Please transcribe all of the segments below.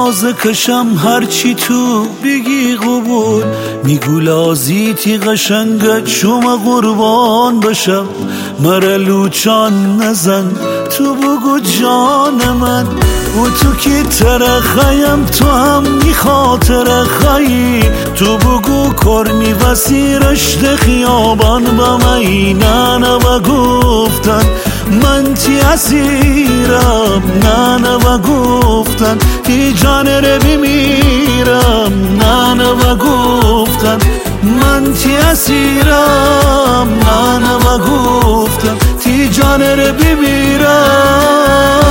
جنازه کشم هرچی تو بگی قبول، میگو لازیتی قشنگت شما قربان بشم. مره لوچان نزن تو بگو جان من، و تو کی ترخیم تو هم می خاطر خیی. تو بگو کرمی وسیرش ده خیابان با می نه و گفتن من تی اسیرم، نه و گفتن تی جان رو بمیرم، نه و گفتن من تی اسیرم، نه و گفتن تی جان رو بمیرم.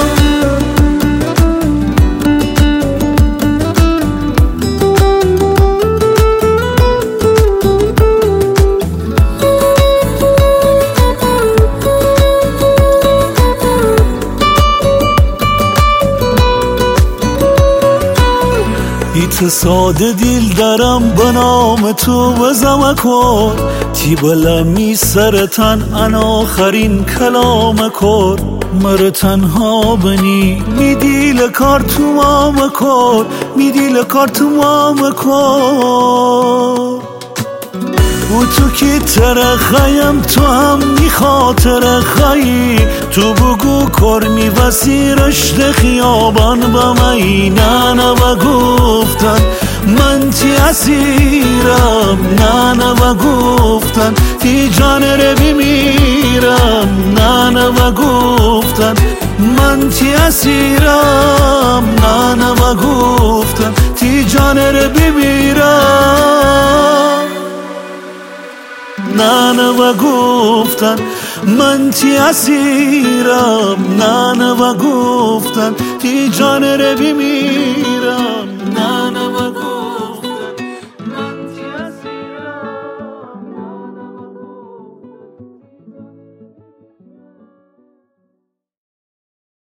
ایت ساده دیل درم به نام تو بزم کن، تی بلمی سرتن ان آخرین کلام کن. مر تنها بنی می دیل کار تو مام کن، می دیل کار تو مام کن. و تو کی ترخیم تو هم می خاطر خیی. تو بگو کرمی وسیرش ده خیابان با می نه و گفتن من تی اسیرم، نه و گفتن تی جان رو بمیرم، نه و گفتن من تی اسیرم، نه و گفتن تی جان رو بمیرم، نه و گفتن من تی اسیرم، نه و گفتن تی جان رو بمیرم.